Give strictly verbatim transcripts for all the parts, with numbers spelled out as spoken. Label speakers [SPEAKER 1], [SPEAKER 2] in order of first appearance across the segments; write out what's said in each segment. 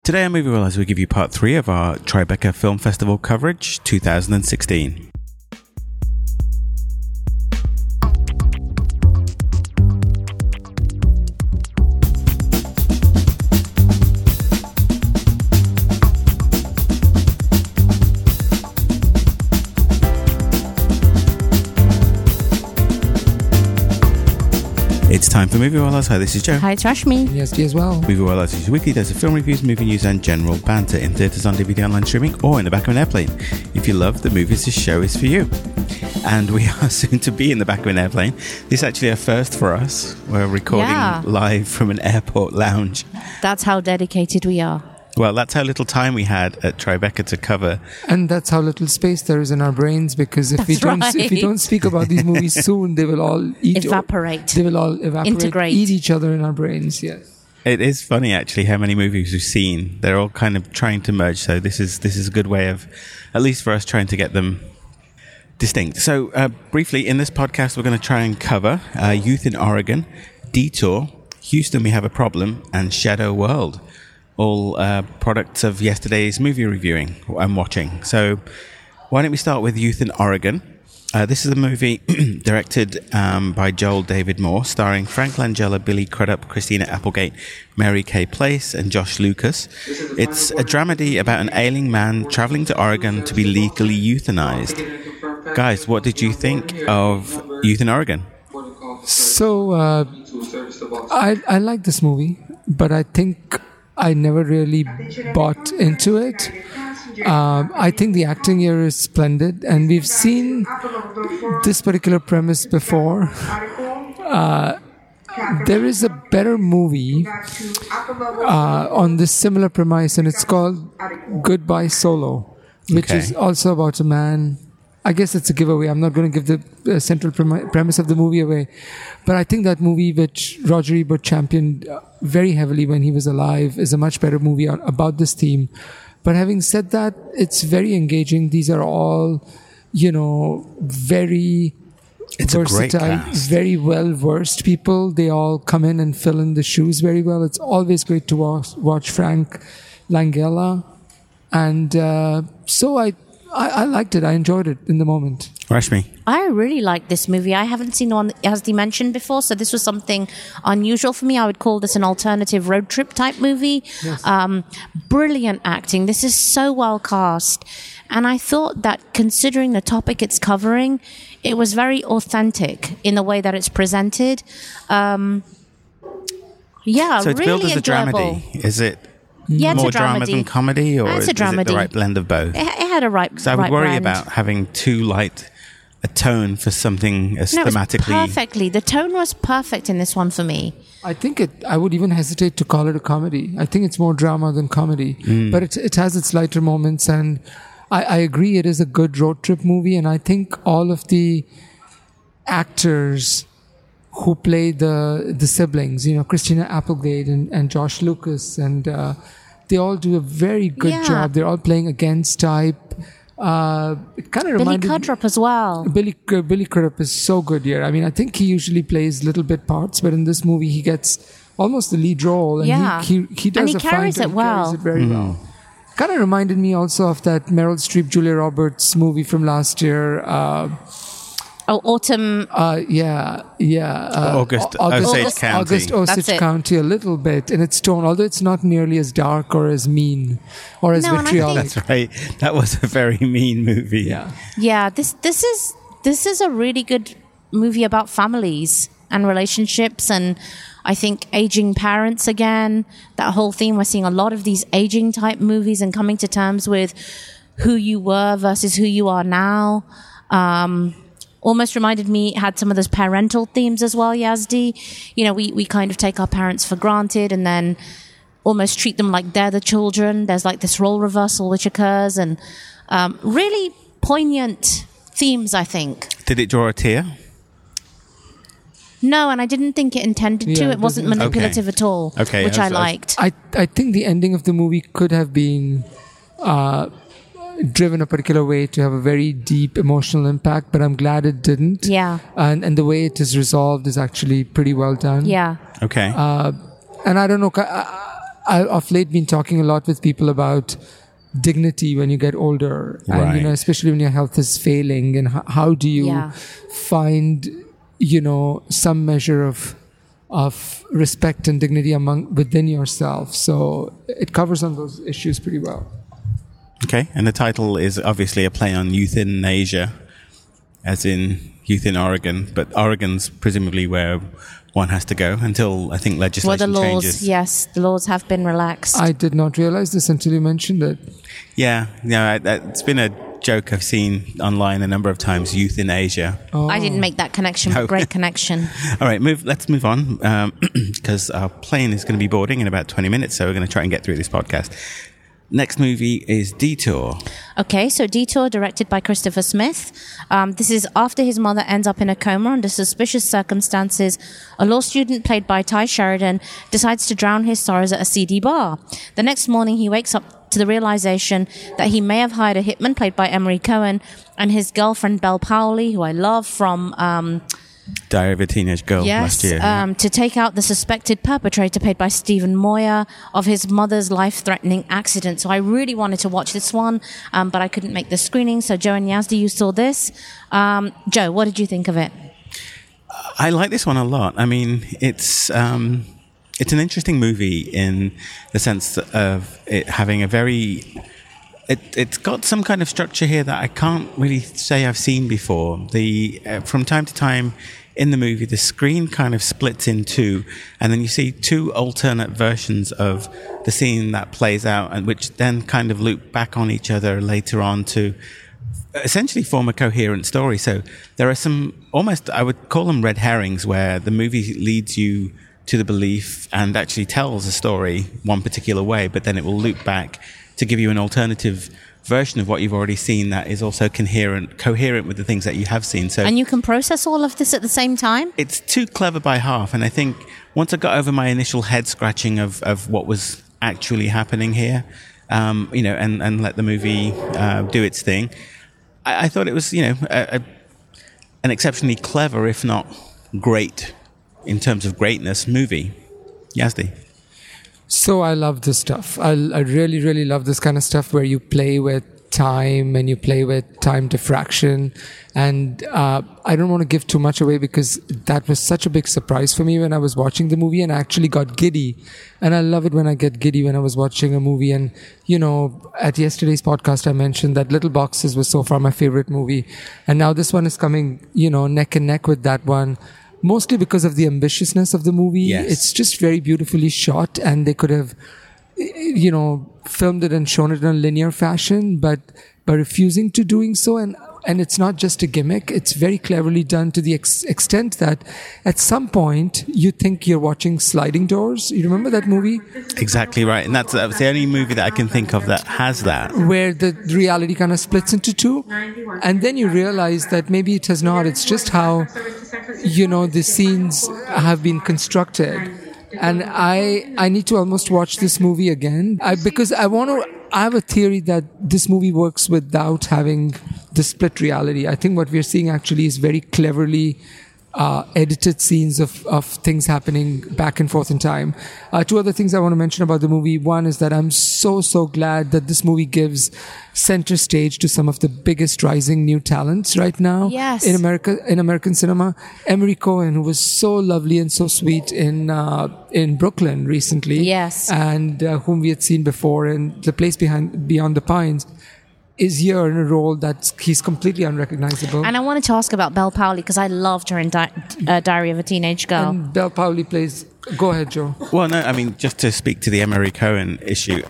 [SPEAKER 1] Today on Movie World, as we give you part three of our Tribeca Film Festival coverage twenty sixteen. It's time for Movie Wallahs. Hi, this is Joe.
[SPEAKER 2] Hi, it's Rashmi.
[SPEAKER 3] Yes, as well.
[SPEAKER 1] Movie Wallahs is weekly dose of film reviews, movie news, and general banter in theatres, on D V D, online streaming, or in the back of an airplane. If you love the movies, this show is for you. And we are soon to be in the back of an airplane. This is actually a first for us. We're recording
[SPEAKER 2] Yeah.
[SPEAKER 1] live from an airport lounge.
[SPEAKER 2] That's how dedicated we are.
[SPEAKER 1] Well, that's how little time we had at Tribeca to cover.
[SPEAKER 3] And that's how little space there is in our brains, because if we
[SPEAKER 2] That's
[SPEAKER 3] don't
[SPEAKER 2] right.
[SPEAKER 3] if we don't speak about these movies soon, they will all eat
[SPEAKER 2] Evaporate.
[SPEAKER 3] They will all evaporate,
[SPEAKER 2] Integrate.
[SPEAKER 3] eat each other in our brains. Yes.
[SPEAKER 1] It is funny, actually, how many movies we've seen. They're all kind of trying to merge, so this is this is a good way of, at least for us, trying to get them distinct. So, uh, briefly, in this podcast, we're going to try and cover uh, Youth in Oregon, Detour, Houston, We Have a Problem, and Shadow World. All uh, products of yesterday's movie reviewing and watching. So, why don't we start with Youth in Oregon? Uh, this is a movie directed um, by Joel David Moore, starring Frank Langella, Billy Crudup, Christina Applegate, Mary Kay Place, and Josh Lucas. It's a dramedy about an ailing man traveling to Oregon to be legally euthanized. Guys, what did you think of Youth in Oregon?
[SPEAKER 3] So uh, I I like this movie, but I think I never really bought into it. Um, I think the acting here is splendid, and we've seen this particular premise before. Uh, there is a better movie uh, on this similar premise, and it's called Goodbye Solo, which
[SPEAKER 1] Okay.
[SPEAKER 3] is also about a man. I guess it's a giveaway. I'm not going to give the uh, central premi- premise of the movie away. But I think that movie, which Roger Ebert championed uh, very heavily when he was alive, is a much better movie on, about this theme. But having said that, it's very engaging. These are all, you know, very
[SPEAKER 1] It's a great
[SPEAKER 3] versatile,
[SPEAKER 1] cast.
[SPEAKER 3] very well-versed people. They all come in and fill in the shoes very well. It's always great to watch, watch Frank Langella. And uh, so I... I, I liked it. I enjoyed it in the moment.
[SPEAKER 1] Rashmi?
[SPEAKER 2] I really like this movie. I haven't seen one, as they mentioned before, so this was something unusual for me. I would call this an alternative road trip type movie.
[SPEAKER 3] Yes.
[SPEAKER 2] Um, brilliant acting. This is so well cast. And I thought that considering the topic it's covering, it was very authentic in the way that it's presented. Um, yeah,
[SPEAKER 1] So it's
[SPEAKER 2] really
[SPEAKER 1] billed as a
[SPEAKER 2] enjoyable.
[SPEAKER 1] dramedy. Is it
[SPEAKER 2] Yeah, it's
[SPEAKER 1] more
[SPEAKER 2] a
[SPEAKER 1] drama
[SPEAKER 2] dramedy.
[SPEAKER 1] than comedy, or
[SPEAKER 2] Uh, it's
[SPEAKER 1] is
[SPEAKER 2] a
[SPEAKER 1] it the
[SPEAKER 2] dramedy.
[SPEAKER 1] right blend of both?
[SPEAKER 2] It, it had a right.
[SPEAKER 1] So I would
[SPEAKER 2] right
[SPEAKER 1] worry
[SPEAKER 2] brand.
[SPEAKER 1] about having too light a tone for something as
[SPEAKER 2] No, it was
[SPEAKER 1] thematically.
[SPEAKER 2] perfectly. The tone was perfect in this one for me.
[SPEAKER 3] I think it. I would even hesitate to call it a comedy. I think it's more drama than comedy. But it it has its lighter moments, and I, I agree it is a good road trip movie. And I think all of the actors who play the the siblings, you know, Christina Applegate and, and Josh Lucas, and uh, they all do a very good
[SPEAKER 2] Yeah.
[SPEAKER 3] job. They're all playing against type. Uh, it kind of
[SPEAKER 2] Billy
[SPEAKER 3] reminded
[SPEAKER 2] Crudup as well.
[SPEAKER 3] Billy uh, Billy Crudup is so good here. I mean, I think he usually plays little bit parts, but in this movie, he gets almost the lead role, and
[SPEAKER 2] Yeah.
[SPEAKER 3] he, he he does
[SPEAKER 2] And he
[SPEAKER 3] a
[SPEAKER 2] carries
[SPEAKER 3] fine
[SPEAKER 2] it
[SPEAKER 3] job.
[SPEAKER 2] well.
[SPEAKER 3] Carries it very well. Kind of reminded me also of that Meryl Streep, Julia Roberts movie from last year. Uh,
[SPEAKER 2] Oh, Autumn.
[SPEAKER 3] uh, yeah, yeah. Uh,
[SPEAKER 1] August
[SPEAKER 3] Au-
[SPEAKER 1] Osage County.
[SPEAKER 3] August
[SPEAKER 2] That's
[SPEAKER 3] Osage
[SPEAKER 2] it.
[SPEAKER 3] County, a little bit in its tone, although it's not nearly as dark or as mean or as
[SPEAKER 2] No, and I
[SPEAKER 3] vitriolic.
[SPEAKER 1] That's right. That was a very mean movie.
[SPEAKER 3] Yeah.
[SPEAKER 2] Yeah, this this is this is a really good movie about families and relationships, and I think aging parents again. That whole theme. We're seeing a lot of these aging type movies and coming to terms with who you were versus who you are now. Um, almost reminded me, it had some of those parental themes as well, Yazdi. You know, we, we kind of take our parents for granted and then almost treat them like they're the children. There's like this role reversal which occurs, and um, really poignant themes, I think.
[SPEAKER 1] Did it draw a tear?
[SPEAKER 2] No, and I didn't think it intended
[SPEAKER 3] Yeah,
[SPEAKER 2] to.
[SPEAKER 3] it
[SPEAKER 2] It wasn't
[SPEAKER 3] doesn't.
[SPEAKER 2] manipulative
[SPEAKER 1] Okay.
[SPEAKER 2] at all,
[SPEAKER 1] Okay,
[SPEAKER 2] which
[SPEAKER 1] I
[SPEAKER 2] I,
[SPEAKER 1] was- I was-
[SPEAKER 2] liked.
[SPEAKER 3] I I think the ending of the movie could have been uh, driven a particular way to have a very deep emotional impact, but I'm glad it didn't.
[SPEAKER 2] Yeah.
[SPEAKER 3] And and the way it is resolved is actually pretty well done.
[SPEAKER 2] Yeah.
[SPEAKER 1] Okay.
[SPEAKER 3] Uh, and I don't know. I, I of late been talking a lot with people about dignity when you get older, and
[SPEAKER 1] Right.
[SPEAKER 3] you know, especially when your health is failing, and how, how do you
[SPEAKER 2] Yeah.
[SPEAKER 3] find, you know, some measure of of respect and dignity among within yourself. So it covers on those issues pretty well.
[SPEAKER 1] Okay, and the title is obviously a play on youth in Asia, as in youth in Oregon, but Oregon's presumably where one has to go until I think
[SPEAKER 2] Well,
[SPEAKER 1] legislation
[SPEAKER 2] the laws,
[SPEAKER 1] changes.
[SPEAKER 2] yes, the laws have been relaxed.
[SPEAKER 3] I did not realize this until you mentioned it.
[SPEAKER 1] Yeah, yeah, I- I- it's been a joke I've seen online a number of times. Youth in Asia.
[SPEAKER 3] Oh.
[SPEAKER 2] I didn't make that connection,
[SPEAKER 1] No.
[SPEAKER 2] but great connection.
[SPEAKER 1] All right, move. Let's move on because our plane is going to be boarding in about twenty minutes, so we're going to try and get through this podcast. Next movie is Detour.
[SPEAKER 2] Okay, so Detour, directed by Christopher Smith. Um, this is after his mother ends up in a coma under suspicious circumstances. A law student, played by Ty Sheridan, decides to drown his sorrows at a seedy bar. The next morning, he wakes up to the realization that he may have hired a hitman, played by Emery Cohen, and his girlfriend, Belle Powley, who I love from... Um,
[SPEAKER 1] Diary of a Teenage Girl
[SPEAKER 2] Yes,
[SPEAKER 1] last year.
[SPEAKER 2] um, to take out the suspected perpetrator, paid by Stephen Moyer, of his mother's life-threatening accident. So I really wanted to watch this one, um, but I couldn't make the screening. So Joe and Yazdi, you saw this. Um, Joe, what did you think of it?
[SPEAKER 1] I like this one a lot. I mean, it's um, it's an interesting movie in the sense of it having a very... It, it's got some kind of structure here that I can't really say I've seen before. The uh, from time to time in the movie, the screen kind of splits in two, and then you see two alternate versions of the scene that plays out, and which then kind of loop back on each other later on to essentially form a coherent story. So there are some almost, I would call them red herrings, where the movie leads you to the belief and actually tells a story one particular way, but then it will loop back to give you an alternative version of what you've already seen that is also coherent, coherent with the things that you have seen. So
[SPEAKER 2] And you can process all of this at the same time?
[SPEAKER 1] it's too clever by half. And I think once I got over my initial head scratching of, of what was actually happening here, um, you know, and, and let the movie uh, do its thing, I, I thought it was, you know, a, a, an exceptionally clever, if not great, in terms of greatness, movie. Yazdi.
[SPEAKER 3] So I love this stuff. I, I really, really love this kind of stuff where you play with time and you play with time diffraction. And uh, I don't want to give too much away because that was such a big surprise for me when I was watching the movie, and I actually got giddy. And I love it when I get giddy when I was watching a movie. And, you know, at yesterday's podcast, I mentioned that Little Boxes was so far my favorite movie. And now this one is coming, you know, neck and neck with that one. Mostly because of the ambitiousness of the movie.
[SPEAKER 1] Yes.
[SPEAKER 3] It's just very beautifully shot, and they could have, you know, filmed it and shown it in a linear fashion, but by refusing to doing so. And and it's not just a gimmick. It's very cleverly done to the ex- extent that at some point you think you're watching Sliding Doors. You remember that movie?
[SPEAKER 1] Exactly right. And that's, that's the only movie that I can think of that has that.
[SPEAKER 3] Where the reality kind of splits into two. And then you realize that maybe it has not. It's just how, you know, the scenes have been constructed. And I I need to almost watch this movie again I, because I want to. I have a theory that this movie works without having the split reality. I think what we're seeing actually is very cleverly uh, edited scenes of, of things happening back and forth in time. Uh, two other things I want to mention about the movie. One is that I'm so, so glad that this movie gives center stage to some of the biggest rising new talents right now
[SPEAKER 2] Yes.
[SPEAKER 3] in America, in American cinema. Emery Cohen, who was so lovely and so sweet in uh, in Brooklyn recently,
[SPEAKER 2] Yes.
[SPEAKER 3] and uh, whom we had seen before in The Place Behind Beyond the Pines, is here in a role that he's completely unrecognizable.
[SPEAKER 2] And I wanted to ask about Belle Powley because I loved her in Di- uh, Diary of a Teenage Girl.
[SPEAKER 3] And Belle Powley plays. Go ahead, Joe.
[SPEAKER 1] Well, no, I mean, just to speak to the Emery Cohen issue,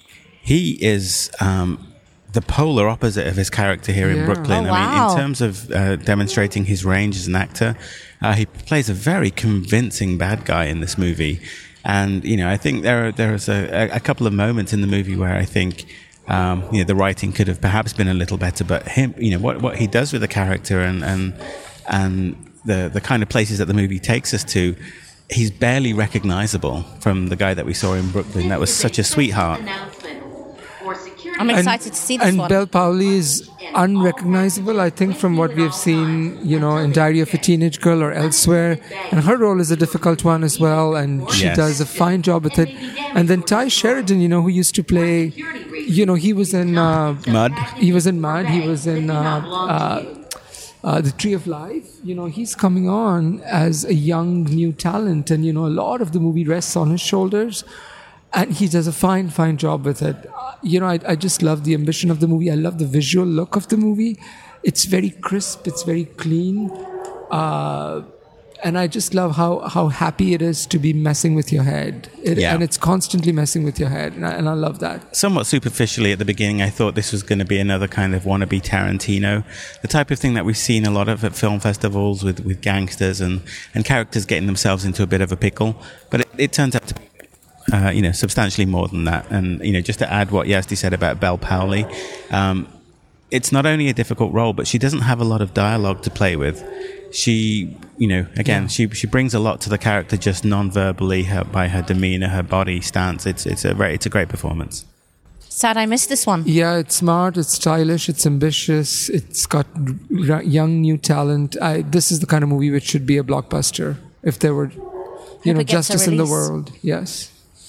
[SPEAKER 1] he is um, the polar opposite of his character here in
[SPEAKER 3] Yeah.
[SPEAKER 1] Brooklyn.
[SPEAKER 2] Oh,
[SPEAKER 1] I mean,
[SPEAKER 2] wow.
[SPEAKER 1] in terms of uh, demonstrating his range as an actor, uh, he plays a very convincing bad guy in this movie. And, you know, I think there are, there is a, a couple of moments in the movie where I think, um, you know, the writing could have perhaps been a little better, but him, you know, what, what he does with the character and, and, and the, the kind of places that the movie takes us to, he's barely recognizable from the guy that we saw in Brooklyn. That was such a sweetheart.
[SPEAKER 2] I'm excited to see this
[SPEAKER 3] and
[SPEAKER 2] one.
[SPEAKER 3] Belle Powley is unrecognizable, I think, from what we have seen, you know, in Diary of a Teenage Girl or elsewhere. And her role is a difficult one as well, and she
[SPEAKER 1] Yes.
[SPEAKER 3] does a fine job with it. And then Ty Sheridan, you know, who used to play, you know, he was in uh,
[SPEAKER 1] Mud.
[SPEAKER 3] He was in Mud. He was in uh, uh, uh, The Tree of Life. You know, he's coming on as a young new talent, and you know, a lot of the movie rests on his shoulders. And he does a fine, fine job with it. Uh, You know, I, I just love the ambition of the movie. I love the visual look of the movie. It's very crisp. It's very clean. Uh, and I just love how, how happy it is to be messing with your head. It,
[SPEAKER 1] Yeah.
[SPEAKER 3] And it's constantly messing with your head. And I, and I love that.
[SPEAKER 1] Somewhat superficially at the beginning, I thought this was going to be another kind of wannabe Tarantino, the type of thing that we've seen a lot of at film festivals with, with gangsters and, and characters getting themselves into a bit of a pickle. But it, it turns out to be Uh, you know, substantially more than that. And, you know, just to add what Yazdi said about Belle Powley, um, it's not only a difficult role, but she doesn't have a lot of dialogue to play with. She, you know, again, yeah. she she brings a lot to the character just non-verbally, her, by her demeanor, her body stance. It's it's a very, it's a great performance.
[SPEAKER 2] Sad I missed this one.
[SPEAKER 3] Yeah, it's smart, it's stylish, it's ambitious, it's got r- young new talent. I, this is the kind of movie which should be a blockbuster if there were, you
[SPEAKER 2] Hope
[SPEAKER 3] know,
[SPEAKER 2] it gets a
[SPEAKER 3] justice in the
[SPEAKER 2] release.
[SPEAKER 3] world. Yes.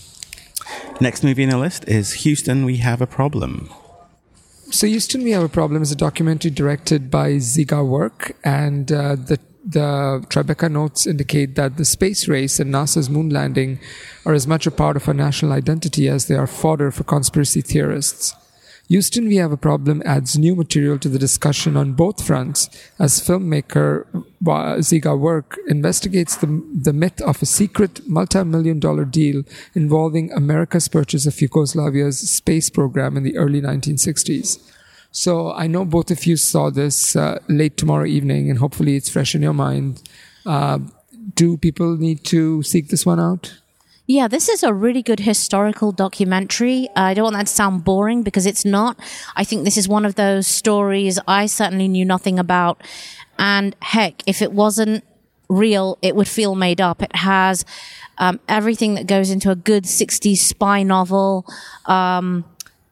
[SPEAKER 1] Next movie in the list is Houston, We Have a Problem.
[SPEAKER 3] So Houston, We Have a Problem is a documentary directed by Ziga Work, and uh, the the Tribeca notes indicate that the space race and NASA's moon landing are as much a part of our national identity as they are fodder for conspiracy theorists. Houston, We Have a Problem adds new material to the discussion on both fronts as filmmaker Ziga Work investigates the, the myth of a secret multi-million dollar deal involving America's purchase of Yugoslavia's space program in the early nineteen sixties. So I know both of you saw this uh, late tomorrow evening, and hopefully it's fresh in your mind. Uh, do people need to seek this one out?
[SPEAKER 2] Yeah, this is a really good historical documentary. Uh, I don't want that to sound boring because it's not. I think this is one of those stories I certainly knew nothing about. And heck, if it wasn't real, it would feel made up. It has um, everything that goes into a good sixties spy novel. Um,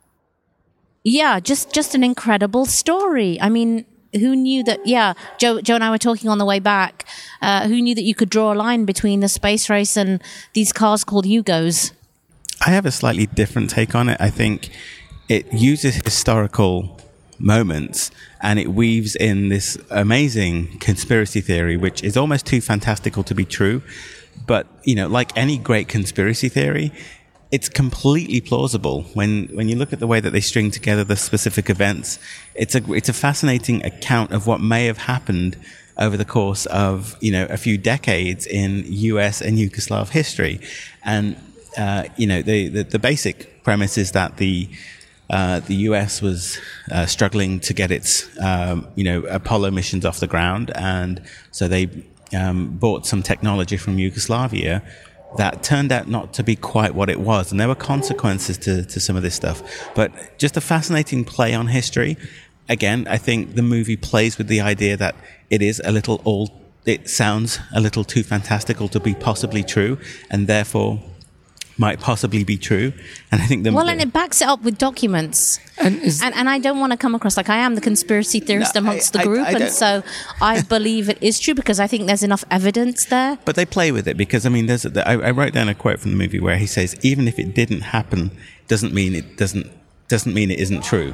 [SPEAKER 2] yeah, just, just an incredible story. I mean, who knew that, yeah, Joe, Joe and I were talking on the way back, uh, who knew that you could draw a line between the space race and these cars called Yugos?
[SPEAKER 1] I have a slightly different take on it. I think it uses historical moments and it weaves in this amazing conspiracy theory, which is almost too fantastical to be true. But, you know, like any great conspiracy theory, it's completely plausible when, when you look at the way that they string together the specific events. It's a, it's a fascinating account of what may have happened over the course of, you know, a few decades in U S and Yugoslav history. And, uh, you know, the, the, the basic premise is that the, uh, the U S was, uh, struggling to get its, um, you know, Apollo missions off the ground. And so they, um, bought some technology from Yugoslavia that turned out not to be quite what it was. And there were consequences to, to some of this stuff. But just a fascinating play on history. Again, I think the movie plays with the idea that it is a little all, it sounds a little too fantastical to be possibly true, and therefore might possibly be true. And I think the
[SPEAKER 2] well, and it backs it up with documents.
[SPEAKER 3] And is,
[SPEAKER 2] And, and I don't want to come across like I am the conspiracy theorist
[SPEAKER 1] No,
[SPEAKER 2] amongst
[SPEAKER 1] I-
[SPEAKER 2] the
[SPEAKER 1] I-
[SPEAKER 2] group,
[SPEAKER 1] I
[SPEAKER 2] and
[SPEAKER 1] don't-
[SPEAKER 2] so I believe it is true because I think there's enough evidence there.
[SPEAKER 1] But they play with it because, I mean, there's a, I, I wrote down a quote from the movie where he says, even if it didn't happen, doesn't mean it doesn't, doesn't mean it isn't true.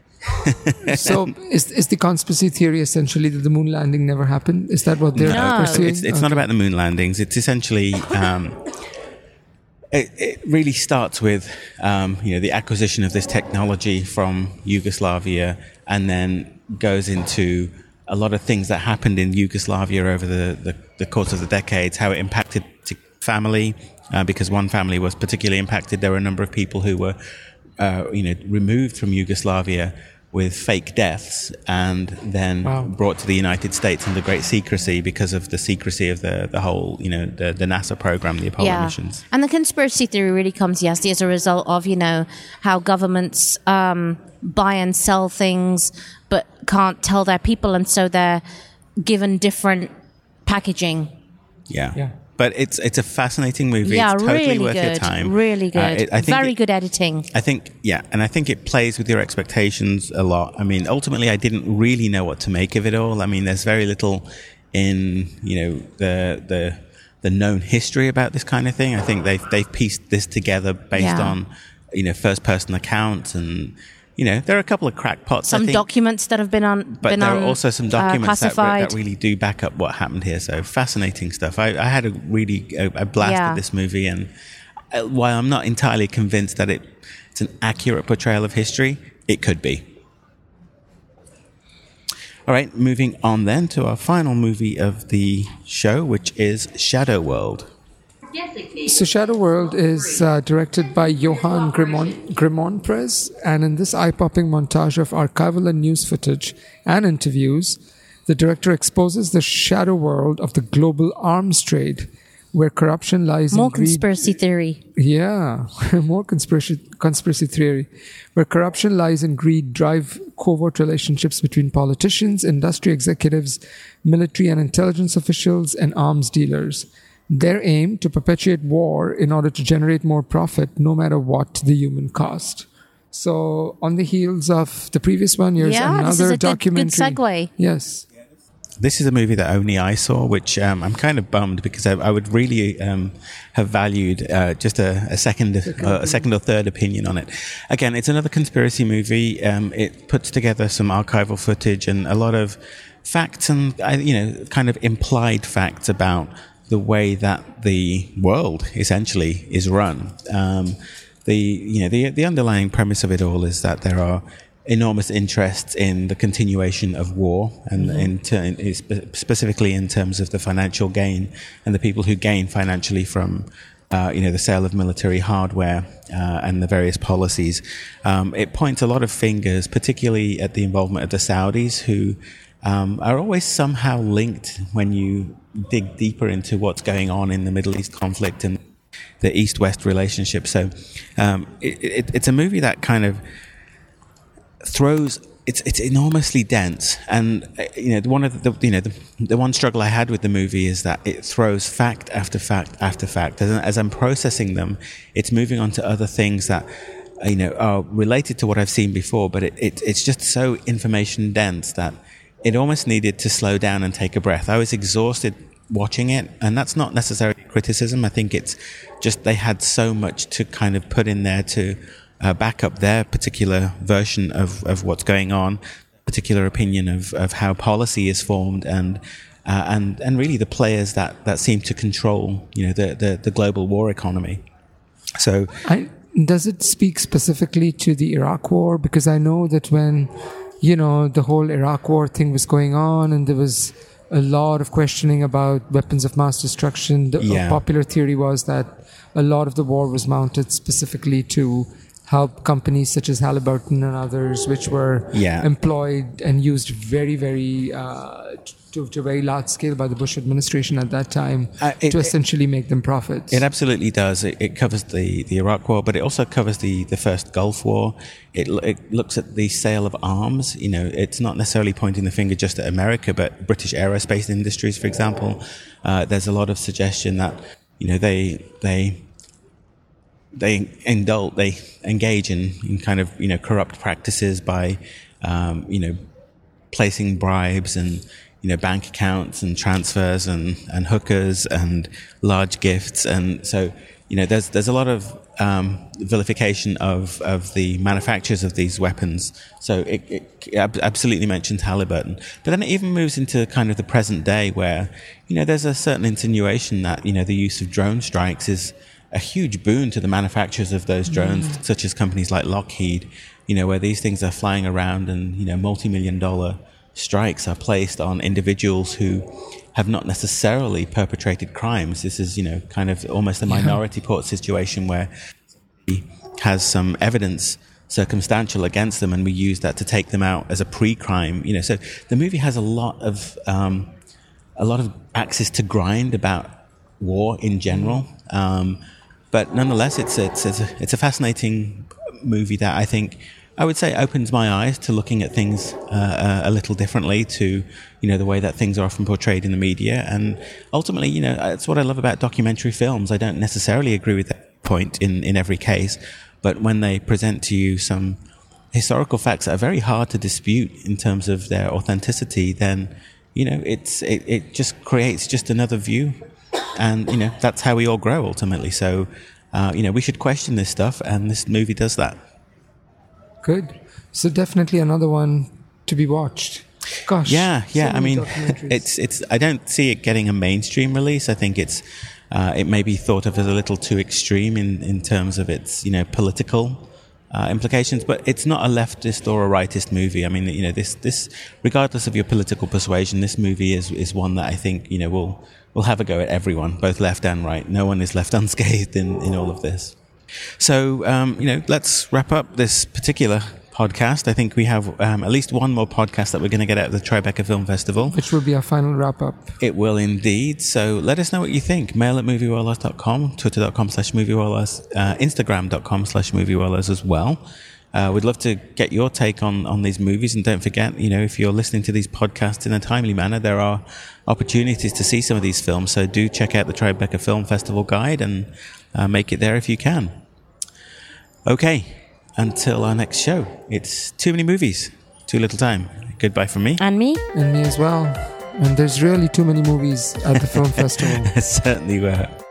[SPEAKER 3] so is is the conspiracy theory essentially that the moon landing never happened? Is that what they're
[SPEAKER 2] No.
[SPEAKER 3] pursuing?
[SPEAKER 1] It's, it's not about the moon landings. It's essentially, um, it, it really starts with, um, you know, the acquisition of this technology from Yugoslavia, and then goes into a lot of things that happened in Yugoslavia over the, the, the course of the decades, how it impacted to family, uh, because one family was particularly impacted. There were a number of people who were, uh, you know, removed from Yugoslavia with fake deaths and then
[SPEAKER 3] Wow.
[SPEAKER 1] brought to the United States under great secrecy because of the secrecy of the, the whole, you know, the, the NASA program, the Apollo missions.
[SPEAKER 2] And the conspiracy theory really comes, yes, as a result of, you know, how governments um, buy and sell things but can't tell their people, and so they're given different packaging.
[SPEAKER 1] Yeah.
[SPEAKER 3] Yeah.
[SPEAKER 1] but it's it's a fascinating movie.
[SPEAKER 2] Yeah,
[SPEAKER 1] it's totally
[SPEAKER 2] really
[SPEAKER 1] worth
[SPEAKER 2] good.
[SPEAKER 1] your time.
[SPEAKER 2] Really good.
[SPEAKER 1] Uh, it, I think
[SPEAKER 2] Very
[SPEAKER 1] it,
[SPEAKER 2] good editing.
[SPEAKER 1] I think, yeah, and I think it plays with your expectations a lot. I mean, ultimately, I didn't really know what to make of it all. I mean, there's very little in, you know, the the the known history about this kind of thing. I think they've they've pieced this together based
[SPEAKER 2] Yeah.
[SPEAKER 1] on, you know, first person accounts, and you know, there are a couple of crackpots.
[SPEAKER 2] Some
[SPEAKER 1] I think,
[SPEAKER 2] documents that have been on,
[SPEAKER 1] but
[SPEAKER 2] been
[SPEAKER 1] there
[SPEAKER 2] on,
[SPEAKER 1] are also some
[SPEAKER 2] uh,
[SPEAKER 1] documents that, re-
[SPEAKER 2] classified.
[SPEAKER 1] that really do back up what happened here. So fascinating stuff. I, I had a really a, a blast
[SPEAKER 2] Yeah.
[SPEAKER 1] with this movie, and uh, while I'm not entirely convinced that it, it's an accurate portrayal of history, it could be. All right, moving on then to our final movie of the show, which is Shadow World.
[SPEAKER 3] So Shadow World is uh, directed by Johan Grimon, Grimonprez, and in this eye-popping montage of archival and news footage and interviews, the director exposes the shadow world of the global arms trade, where corruption lies
[SPEAKER 2] More
[SPEAKER 3] in greed.
[SPEAKER 2] conspiracy theory.
[SPEAKER 3] Yeah, more conspiracy conspiracy theory, where corruption lies in greed, drive covert relationships between politicians, industry executives, military and intelligence officials, and arms dealers. Their aim to perpetuate war in order to generate more profit, no matter what the human cost. So, on the heels of the previous one, here's
[SPEAKER 2] Yeah,
[SPEAKER 3] another
[SPEAKER 2] this is a good- good
[SPEAKER 3] documentary.
[SPEAKER 2] segue.
[SPEAKER 3] Yes.
[SPEAKER 1] This is a movie that only I saw, which um, I'm kind of bummed because I, I would really um, have valued uh, just a, a second, uh, a second or third opinion on it. Again, it's another conspiracy movie. Um, it puts together some archival footage and a lot of facts and uh, you know, kind of implied facts about the way that the world essentially is run. Um, the you know the the underlying premise of it all is that there are enormous interests in the continuation of war, and mm-hmm. in, ter- in spe- specifically in terms of the financial gain and the people who gain financially from uh, you know the sale of military hardware uh, and the various policies. Um, it points a lot of fingers, particularly at the involvement of the Saudis, who um, are always somehow linked when you dig deeper into what's going on in the Middle East conflict and the East-West relationship. So um, it, it, it's a movie that kind of throws it's it's enormously dense, and uh, you know one of the you know the, the one struggle I had with the movie is that it throws fact after fact after fact. As, as I'm processing them, it's moving on to other things that you know are related to what I've seen before, but it, it it's just so information dense that it almost needed to slow down and take a breath. I was exhausted watching it, and that's not necessarily criticism. I think it's just they had so much to kind of put in there to uh, back up their particular version of, of what's going on, particular opinion of, of how policy is formed, and uh, and and really the players that, that seem to control you know the, the, the global war economy. So,
[SPEAKER 3] I, does it speak specifically to the Iraq War? Because I know that when you know the whole Iraq War thing was going on, and there was a lot of questioning about weapons of mass destruction. The
[SPEAKER 1] yeah.
[SPEAKER 3] popular theory was that a lot of the war was mounted specifically to help companies such as Halliburton and others, which were
[SPEAKER 1] yeah.
[SPEAKER 3] employed and used very, very uh, to, to a very large scale by the Bush administration at that time
[SPEAKER 1] uh, it,
[SPEAKER 3] to essentially make them profits.
[SPEAKER 1] It absolutely does. It, it covers the, the Iraq War, but it also covers the, the first Gulf War. It, it looks at the sale of arms. You know, it's not necessarily pointing the finger just at America, but British aerospace industries, for example. Uh, there's a lot of suggestion that you know they they they indulge, they engage in, in kind of you know corrupt practices by um, you know placing bribes and you know bank accounts and transfers and, and hookers and large gifts, and so you know there's there's a lot of um, vilification of, of the manufacturers of these weapons. So it, it absolutely mentions Halliburton, but then it even moves into kind of the present day where you know there's a certain insinuation that you know the use of drone strikes is a huge boon to the manufacturers of those drones, mm. such as companies like Lockheed, you know, where these things are flying around and, you know, multi-million dollar strikes are placed on individuals who have not necessarily perpetrated crimes. This is, you know, kind of almost a minority report situation where he has some evidence circumstantial against them and we use that to take them out as a pre-crime, you know. So the movie has a lot of, um, a lot of axes to grind about war in general. Um, But nonetheless, it's it's it's a, it's a fascinating movie that I think I would say, opens my eyes to looking at things uh, a little differently to, you know, the way that things are often portrayed in the media. And ultimately, you know, that's what I love about documentary films. I don't necessarily agree with that point in, in every case, but when they present to you some historical facts that are very hard to dispute in terms of their authenticity, then, you know, it's it, it just creates just another view. And, you know, that's how we all grow ultimately. So, uh, you know, we should question this stuff, and this movie does that.
[SPEAKER 3] Good. So definitely another one to be watched. Gosh.
[SPEAKER 1] Yeah, yeah.
[SPEAKER 3] So
[SPEAKER 1] I mean,
[SPEAKER 3] documentaries.
[SPEAKER 1] it's it's. I don't see it getting a mainstream release. I think it's uh, it may be thought of as a little too extreme in, in terms of its, you know, political uh, implications. But it's not a leftist or a rightist movie. I mean, you know, this this regardless of your political persuasion, this movie is is one that I think, you know, will will have a go at everyone, both left and right. No one is left unscathed in, in all of this. So, um, you know, let's wrap up this particular podcast. I think we have um, at least one more podcast that we're going to get out of the Tribeca Film Festival.
[SPEAKER 3] Which will be our final wrap-up.
[SPEAKER 1] It will indeed. So let us know what you think. Mail at moviewarlords dot com, twitter.com slash moviewarlords, uh, instagram.com slash moviewarlords as well. Uh, we'd love to get your take on, on these movies. And don't forget, you know, if you're listening to these podcasts in a timely manner, there are opportunities to see some of these films. So do check out the Tribeca Film Festival guide and uh, make it there if you can. Okay, until our next show, it's Too Many Movies, Too Little Time. Goodbye from me.
[SPEAKER 2] And me.
[SPEAKER 3] And me as well. And there's really too many movies at the film festival.
[SPEAKER 1] There certainly were.